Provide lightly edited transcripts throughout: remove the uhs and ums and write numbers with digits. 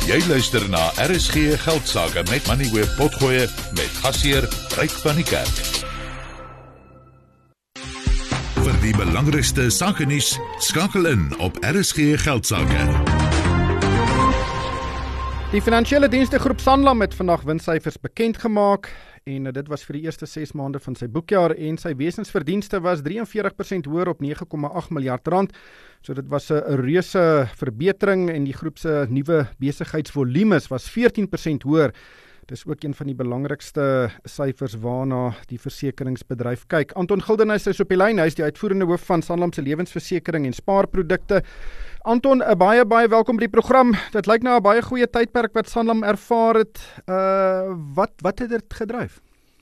Jy luister na RSG Geldsaake met Money Web Potgoe met gasheer Ryk van die Kerk. Vir die belangrikste sakenuus, skakel in op RSG Geldsaake. Die finansiële dienste groep Sanlam het vandag winssyfers bekend gemaak en dit was vir die eerste 6 maande van sy boekjaar en sy wesensverdienste was 43% hoër op 9,8 miljard rand. So dit was 'n reuse verbetering en die groep se nuwe besigheidsvolumes was 14% hoër. Dis ook een van die belangrikste syfers waarna die versekeringsbedryf kyk. Anton Gildenhuys is op die lyn, hy is die uitvoerende hoof van Sanlam se lewensversekering en spaarprodukte. Anton, baie welkom by die program. Dit lyk na 'n baie goeie tydperk wat Sanlam ervaar het. Wat het dit gedryf?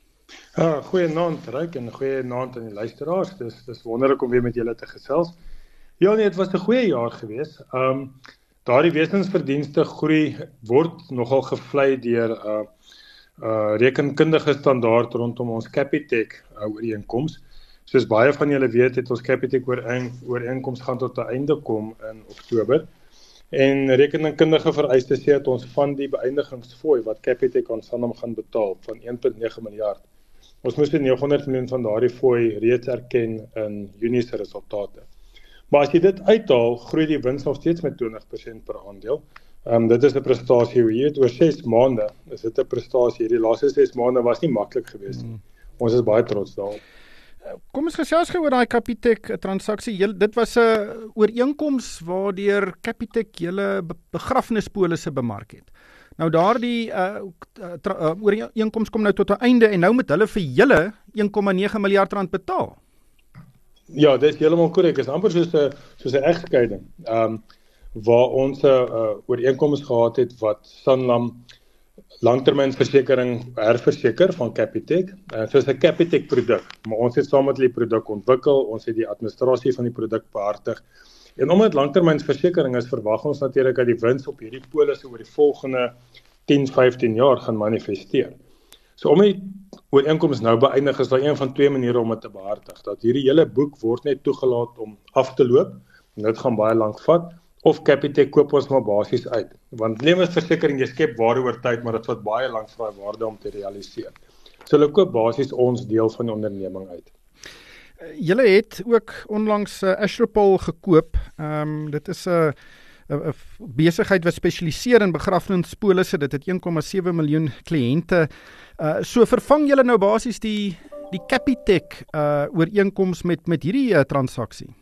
Goeienaand Ryk en goeienaand aan die luisteraars. Dis wonderlik om weer met julle te gesels. Ja nee, dit was 'n goeie jaar gewees. Daardie wesensverdienste groei word nogal gevlei deur rekenkundige standaard rondom ons Capitec ooreenkoms. Soos baie van julle weet, het ons Capitec ooreenkoms gaan tot 'n einde kom in Oktober. En rekenkundige vereistes sê dat ons van die beëindigingsfooi wat Capitec aan Sanlam gaan betaal van 1,9 miljard. Ons moes 900 miljoen van daardie fooi reeds erken in Junie se resultate. Maar as jy dit uithaal, groei die wins nog steeds met 20% per aandeel. Dit is 'n prestasie, hoe jy het oor 6 maande, is dit 'n prestasie. Die laaste 6 maande was nie maklik geweest nie. Ons is baie trots daarop. Kom ons gesels gou oor daai Capitec transaksie. Dit was 'n ooreenkoms waardeur Capitec julle begrafnispolisse bemark het. Nou daardie ooreenkoms kom nou tot 'n einde en nou moet hulle vir julle 1,9 miljard rand betaal. Ja, dit is heeltemal korrek. Dit is amper soos 'n egskeiding. Waar ons 'n ooreenkoms gehad het wat Sanlam langtermynversekering herverseker van Capitec, soos 'n Capitec produk, maar ons het saam met die produk ontwikkel, ons het die administrasie van die produk behartig. En omdat langtermynversekering is, verwag ons natuurlik dat die wins op hierdie polisse oor die volgende 10-15 jaar gaan manifesteer. So om die ooreenkoms nou beëindig is daar een van 2 maniere om dit te behartig. Dat hierdie hele boek word net toegelaat om af te loop, en dit gaan baie lank vat, of Capitec koop ons maar basies uit. Want lewensversekering, jy skep waarde oor tyd, maar dit vat baie lank vir daai waarde om te realiseer. So hulle koop basies ons deel van die onderneming uit. Julle het ook onlangs Astropol gekoop. Dit is 'n besigheid wat spesialiseer in begrafnispolisse. Dit het 1,7 miljoen kliënte. So vervang julle nou basies die Capitec ooreenkoms met hierdie transaksie?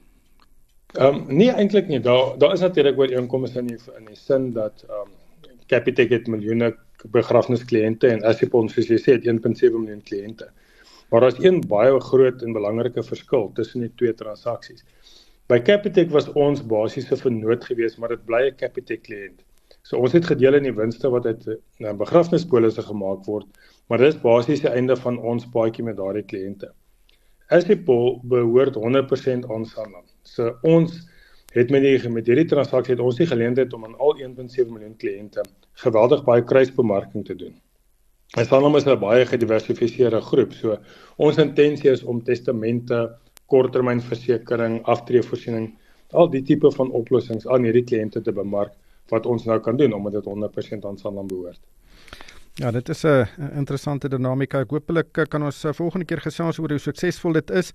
Nee, eintlik nie. Daar is natuurlik ooreenkomste in die sin dat Capitec het miljoene begrafniskliënte en Astropol, soos jy sê, het 1,7 miljoen kliënte. Maar daar is een baie groot en belangrike verskil tussen die twee transaksies. By Capitec was ons basiese vennoot geweest, maar dit bly 'n Capitec kliënt. So ons het gedeel in die winste wat uit begrafnispolisse gemaak word, maar dit is basies die einde van ons paadjie met daardie kliënte. Astropol behoort 100% aan Sanlam. So ons het met hierdie transaksie het ons die geleentheid om aan al 1,7 miljoen kliënte geweldig baie kruisbemarking te doen. En Sanlam is 'n baie gediversifiseerde groep, so ons intensie is om testamente, korttermynversekering, aftreevoorsiening, al die tipe van oplossings aan hierdie kliënte te bemark wat ons nou kan doen omdat dit 100% aan Sanlam behoort. Ja, dit is 'n interessante dinamika. Ek hopelik kan ons volgende keer gesels oor hoe suksesvol dit is.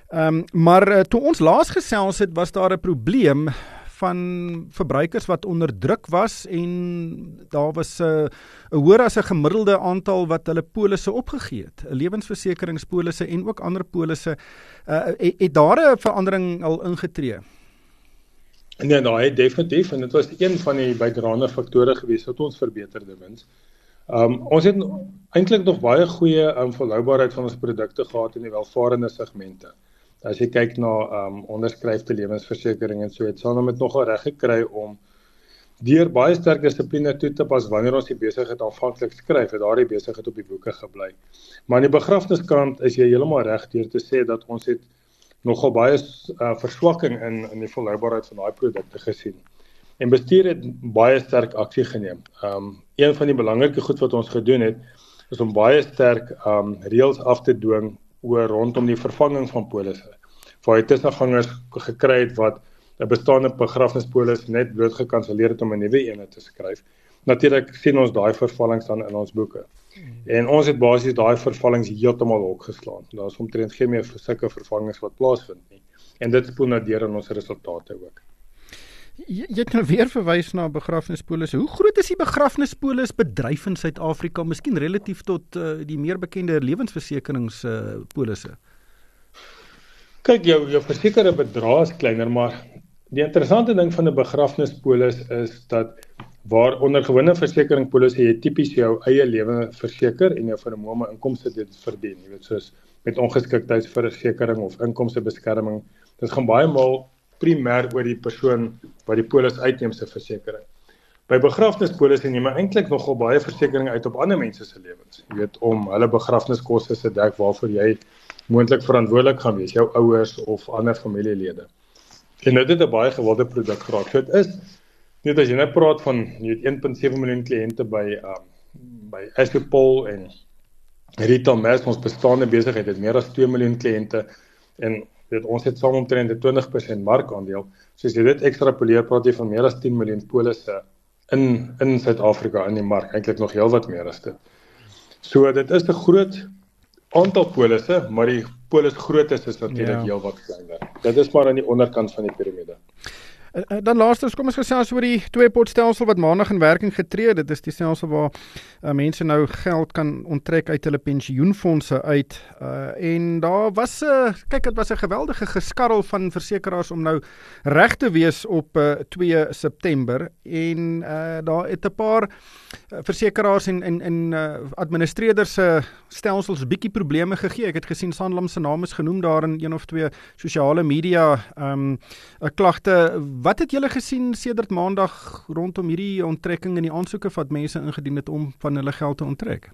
Maar toe ons laas gesels het, was daar 'n probleem van verbruikers wat onder druk was en daar was 'n hoër as 'n gemiddelde aantal wat hulle polisse opgegee het, lewensversekeringspolisse en ook ander polisse. Het daar 'n verandering al ingetree? Nee, nou, definitief, en dit was een van die bydraende faktore gewees wat ons verbeterde wins. Ons het eintlik nog baie goeie volhoubaarheid van ons produkte gehad in die welvarende segmente. As jy kyk na onderskryfde lewensversekering en so, het Sanlam het nogal reg gekry om deur baie sterk dissipline toe te pas wanneer ons die besigheid aanvanklik skryf, het daardie besigheid op die boeke gebly. Maar aan die begrafniskant is jy heeltemal reg deur te sê dat ons het nogal baie verswakking in die volhoubaarheid van daai produkte gesien. En bestuur het baie sterk aksie geneem. Een van die belangrike goed wat ons gedoen het, is om baie sterk reëls af te dwing oor rondom die vervanging van polisse. Waar jy tussengangers gekry het wat 'n bestaande begrafnispolis net bloot gekanselleer het om 'n nuwe een te skryf. natuurlik sien ons daai vervallings dan in ons boeke. En ons het basies daai vervallings heeltemal opgeslaan. Daar is omtrent geen meer sulke vervallings wat plaasvind nie. En dit spoel nou deur in ons resultate ook. Jy het nou weer verwys na begrafnispolisse. Hoe groot is die begrafnispolisbedryf in Suid-Afrika, miskien relatief tot die meer bekende lewensversekeringspolisse? Kyk, jou versekerde bedrag is kleiner, maar die interessante ding van 'n begrafnispolis is dat waar onder gewone versekeringpolisse jy tipies jou eie lewe verseker en jou vermoë inkomste dit verdien, jy weet, soos met ongeskiktheidsversekering of inkomstebeskerming. Dit gaan baie maal primêr oor die persoon wat die polis uitneem se versekering. By begrafnispolisse neem jy eintlik nogal baie versekering uit op ander mense se lewens. Jy weet, om hulle begrafniskoste te dek waarvoor jy moontlik verantwoordelik gaan wees, jou ouers of ander familielede. En dit het 'n baie gewilde produk geraak. So dit is net as jy net praat van jy het 1.7 miljoen kliënte by Assupol en Retail Mass, ons bestaande besigheid het meer as 2 miljoen kliënte en ons het saam omtrent 'n 20% markandeel. So as jy dit ekstrapoleer, praat jy van meer as 10 miljoen polisse in Suid-Afrika in die mark, eintlik nog heelwat meer as dit. So dit is 'n groot aantal polisse, maar die polisgrootte is natuurlik heelwat kleiner. Dit is maar aan die onderkant van die piramide. Dan laastens, kom ons gesels oor die twee-potstelsel wat maandag in werking getree het. Dit is die stelsel waar mense nou geld kan onttrek uit hulle pensioenfondse uit. En daar was dit was 'n geweldige geskarrel van versekeraars om nou reg te wees op 2 September. En daar het 'n paar versekeraars en administreerders se stelsels bietjie probleme gegee. Ek het gesien Sanlam se naam is genoem daar in 1 of 2 sosiale media klagte. Wat het julle gesien sedert maandag rondom hierdie onttrekking en die aansoeke wat mense ingedien het om van hulle geld te onttrek?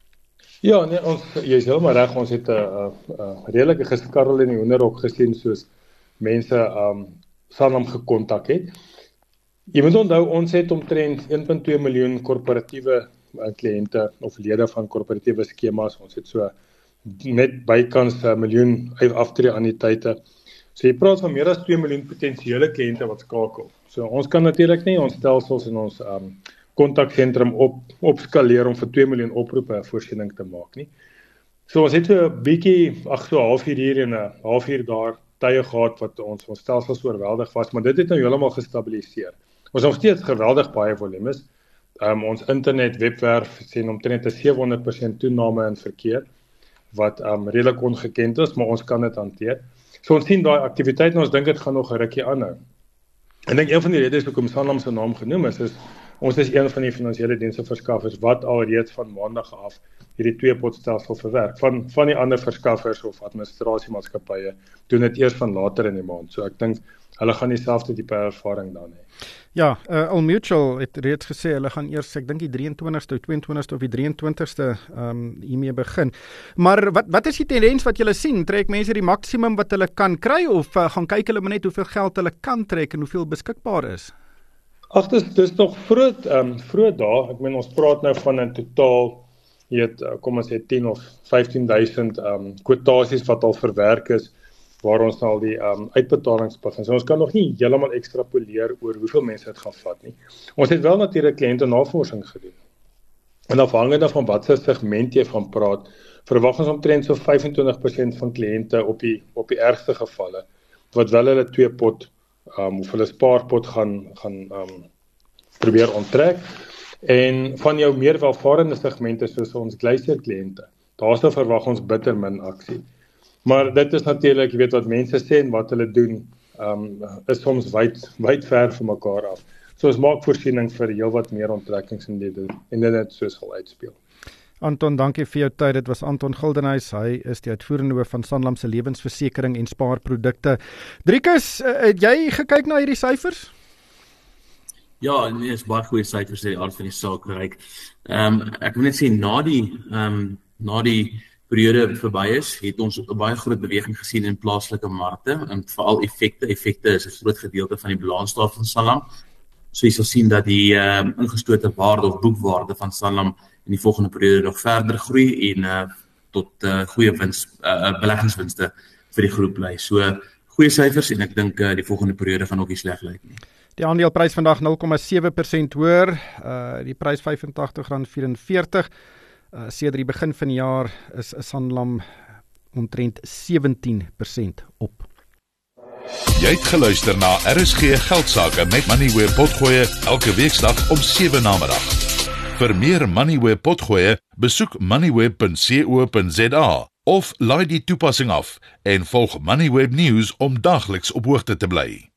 Ja, nee, jy is heeltemal reg, ons het 'n redelike geskarrel in die hoenderhok gesien soos mense Sanlam gekontak het. Jy moet onthou, ons het omtrent 1.2 miljoen korporatiewe kliënte of lede van korporatiewe skemas. Ons het so net bykans 1 miljoen aftree annuïteite. So jy praat van meer as 2 miljoen potensiële kliënte wat skakel. So ons kan natuurlik nie ons stelsels en ons kontaksentrum opskaleer om vir 2 miljoen oproepe 'n voorsiening te maak nie. So ons het so 'n bietjie, so 'n halfuur hier en 'n halfuur daar tye gehad wat ons stelsels oorweldig was, maar dit het nou heeltemal gestabiliseer. Ons het nog steeds geweldig baie volumes. Ons internet webwerf sien omtrent 'n 700% toename in verkeer wat redelik ongekend is, maar ons kan dit hanteer. So ons sien daai aktiwiteit en ons dink dit gaan nog 'n rukkie aanhou. Ek dink een van die redes hoekom Sanlam se naam genoem is ons is een van die finansiële diensteverskaffers wat alreeds van maandag af hierdie twee-potstelsel verwerk. Van die ander verskaffers of administrasiemaatskappye doen dit eers van later in die maand. So ek dink hulle gaan dieselfde tipe ervaring dan hê. Ja, Old Mutual het reeds gesê hulle gaan eers, ek dink die 23ste of 22ste of die 23ste hiermee begin. Maar wat is die tendens wat julle sien? Trek mense die maksimum wat hulle kan kry of gaan kyk hulle maar net hoeveel geld hulle kan trek en hoeveel beskikbaar is? Ag, dis nog vroeg dae. Ek meen ons praat nou van 'n totaal kom ons sê 10 of 15,000 kwotasies wat al verwerk is waar ons al die uitbetalings begin. So ons kan nog nie heeltemal ekstrapoleer oor hoeveel mense dit gaan vat nie. Ons het wel natuurlik kliënte navorsing gedoen. En afhangende van watter segment jy van praat, verwag ons omtrent so 25% van kliënte op die ergste gevalle wat wel hulle twee-pot of hulle spaarpot gaan probeer onttrek. En van jou meer welvarende segmente soos ons Glacier kliënte, daarso verwag ons bitter min aksie. Maar dit is natuurlik, jy weet wat mense sê en wat hulle doen, is soms wyd ver van mekaar af. So ons maak voorsiening vir heelwat meer onttrekkings en dit net so sal uitspeel. Anton, dankie vir jou tyd. Dit was Anton Gildenhuys. Hy is die uitvoerende hoof van Sanlam se lewensversekering en spaarprodukte. Driekus, het jy gekyk na hierdie syfers? Ja, nee, is baie goeie syfers uit die aard van die saak geryk. Ek wil net sê na die periode verby is, het ons 'n baie groot beweging gesien in plaaslike markte en veral effekte is 'n groot gedeelte van die balansstaat van Sanlam. So jy sal sien dat die ingestote waarde of boekwaarde van Sanlam in die volgende periode nog verder groei en tot goeie beleggingswinste vir die groep bly. So goeie syfers en ek dink die volgende periode gaan ook nie sleg lyk nie. Die aandeleprys vandag 0,7% hoër, die prys R85.44. Sedert die begin van die jaar is Sanlam omtrent 17% op. Jy het geluister na RSG Geldsaake met Moneyweb Potgoe elke weeksdag om 7 namiddag. Vir meer Moneyweb Potgoe, besoek moneyweb.co.za of laai die toepassing af en volg Moneyweb News om dagliks op hoogte te bly.